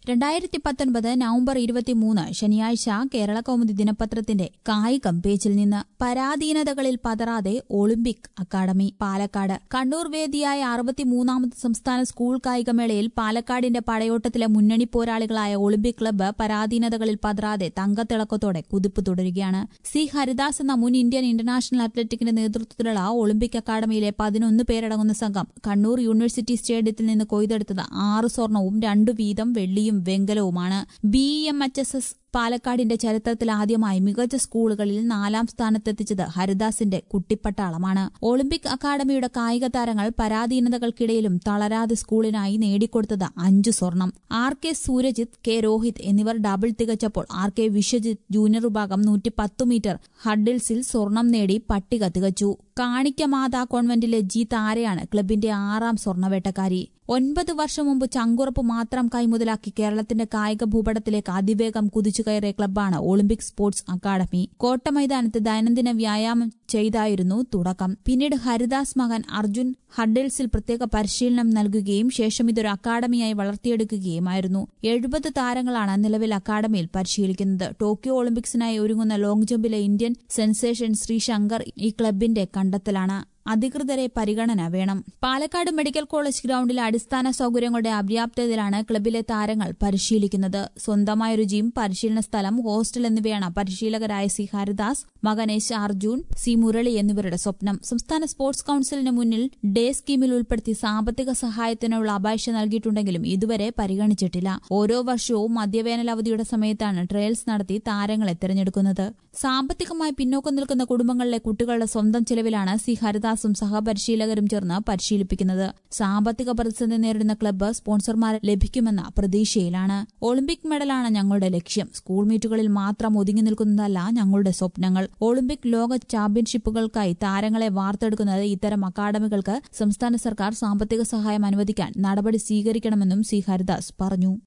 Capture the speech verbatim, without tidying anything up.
രണ്ടായിരത്തി പത്തൊൻപത് നവംബർ ഇരുപത്തിമൂന്ന് ശനിയാഴ്ച കേരള കൗമുദി ദിനപത്രത്തിന്റെ കായികം പേജിൽ നിന്ന് പരാധീനതകളിൽ പതറാതെ ഒളിമ്പിക് അക്കാദമി പാലക്കാട്. കണ്ണൂർ വേദിയായ അറുപത്തിമൂന്നാമത് സംസ്ഥാന സ്കൂൾ കായികമേളയിൽ പാലക്കാടിന്റെ പടയോട്ടത്തിലെ മുന്നണി പോരാളികളായ ഒളിമ്പിക് ക്ലബ്ബ് പരാധീനതകളിൽ പതറാതെ തങ്കത്തിളക്കത്തോടെ കുതിപ്പ് തുടരുകയാണ്. സി ഹരിദാസ് എന്ന മുൻ ഇന്ത്യൻ ഇന്റർനാഷണൽ അത്ലറ്റിക്കിന്റെ നേതൃത്വത്തിലുള്ള ഒളിമ്പിക് അക്കാദമിയിലെ പതിനൊന്ന് പേരടങ്ങുന്ന സംഘം കണ്ണൂർ യൂണിവേഴ്സിറ്റി സ്റ്റേഡിയത്തിൽ നിന്ന് കൊയ്തെടുത്തത് ആറ് സ്വർണവും രണ്ടു വീതം വെള്ളിയും വെങ്കലവുമാണ്. B M H S S പാലക്കാടിന്റെ ചരിത്രത്തിൽ ആദ്യമായി മികച്ച സ്കൂളുകളിൽ നാലാം സ്ഥാനത്തെത്തിച്ചത് ഹരിദാസിന്റെ കുട്ടിപ്പട്ടാളമാണ്. ഒളിമ്പിക് അക്കാദമിയുടെ കായിക താരങ്ങൾ പരാധീനതകൾക്കിടയിലും തളരാതെ സ്കൂളിനായി നേടിക്കൊടുത്തത് അഞ്ചു സ്വർണം. R K Surajith, K Rohit എന്നിവർ ഡബിൾ തികച്ചപ്പോൾ ആർ കെ വിശ്വജിത്ത് ജൂനിയർ വിഭാഗം നൂറ്റി പത്ത് മീറ്റർ ഹഡിൽസിൽ സ്വർണം നേടി പട്ടിക തികച്ചു. കാണിക്ക മാതാ കോൺവെന്റിലെ ജി താരയാണ് ക്ലബിന്റെ ആറാം സ്വർണവേട്ടക്കാരി. ഒൻപത് വർഷം മുമ്പ് ചങ്കുറപ്പ് മാത്രം കൈമുതലാക്കി കേരളത്തിന്റെ കായിക ഭൂപടത്തിലേക്ക് അതിവേഗം കുതിച്ചു കയറിയ ക്ലബ്ബാണ് ഒളിമ്പിക് സ്പോർട്സ് അക്കാദമി. കോട്ടമൈതാനത്ത് ദൈനംദിന വ്യായാമം ചെയ്തായിരുന്നു തുടക്കം. പിന്നീട് ഹരിദാസ് മകൻ അർജുൻ ഹഡിൽസിൽ പ്രത്യേക പരിശീലനം നൽകുകയും ശേഷം ഇതൊരു അക്കാദമിയായി വളർത്തിയെടുക്കുകയുമായിരുന്നു. എഴുപത് താരങ്ങളാണ് നിലവിൽ അക്കാദമിയിൽ പരിശീലിക്കുന്നത്. ടോക്കിയോ ഒളിമ്പിക്സിനായി ഒരുങ്ങുന്ന ലോങ് ജമ്പിലെ ഇന്ത്യൻ സെൻസേഷൻ ശ്രീശങ്കർ ഈ ക്ലബിന്റെ കണ്ടെത്തലാണ്. അധികൃതരെ പരിഗണന വേണം. പാലക്കാട് മെഡിക്കൽ കോളേജ് ഗ്രൌണ്ടിലെ അടിസ്ഥാന സൌകര്യങ്ങളുടെ അപര്യാപ്തതയിലാണ് ക്ലബിലെ താരങ്ങൾ പരിശീലിക്കുന്നത്. സ്വന്തമായൊരു ജിം, പരിശീലന സ്ഥലം, ഹോസ്റ്റൽ എന്നിവയാണ് പരിശീലകരായ സി ഹരിദാസ്, മകൻ എച്ച് അർജുൻ, സി മുരളി എന്നിവരുടെ സ്വപ്നം. സംസ്ഥാന സ്പോർട്സ് കൌൺസിലിന് മുന്നിൽ ഡേ സ്കീമിൽ ഉൾപ്പെടുത്തി സാമ്പത്തിക സഹായത്തിനുള്ള അപേക്ഷ നൽകിയിട്ടുണ്ടെങ്കിലും ഇതുവരെ പരിഗണിച്ചിട്ടില്ല. ഓരോ വർഷവും മധ്യവേനൽ അവധിയുടെ സമയത്താണ് ട്രയൽസ് നടത്തി താരങ്ങളെ തെരഞ്ഞെടുക്കുന്നത്. സാമ്പത്തികമായി പിന്നോക്കം നിൽക്കുന്ന കുടുംബങ്ങളിലെ കുട്ടികളുടെ സ്വന്തം ചെലവിലാണ് സി ഹരിദാസ് ും സഹപരിശീലകരും ചേർന്ന് പരിശീലിപ്പിക്കുന്നത്. സാമ്പത്തിക പ്രതിസന്ധി നേരിടുന്ന ക്ലബ്ബ് സ്പോൺസർമാരെ ലഭിക്കുമെന്ന പ്രതീക്ഷയിലാണ്. ഒളിമ്പിക് മെഡലാണ് ഞങ്ങളുടെ ലക്ഷ്യം. സ്കൂൾ മീറ്റുകളിൽ മാത്രം ഒതുങ്ങി നിൽക്കുന്നതല്ല ഞങ്ങളുടെ സ്വപ്നങ്ങൾ. ഒളിമ്പിക് ലോക ചാമ്പ്യൻഷിപ്പുകൾക്കായി താരങ്ങളെ വാർത്തെടുക്കുന്നത് ഇത്തരം അക്കാദമികൾക്ക് സംസ്ഥാന സർക്കാർ സാമ്പത്തിക സഹായം അനുവദിക്കാൻ നടപടി സ്വീകരിക്കണമെന്നും സി ഹരിദാസ് പറഞ്ഞു.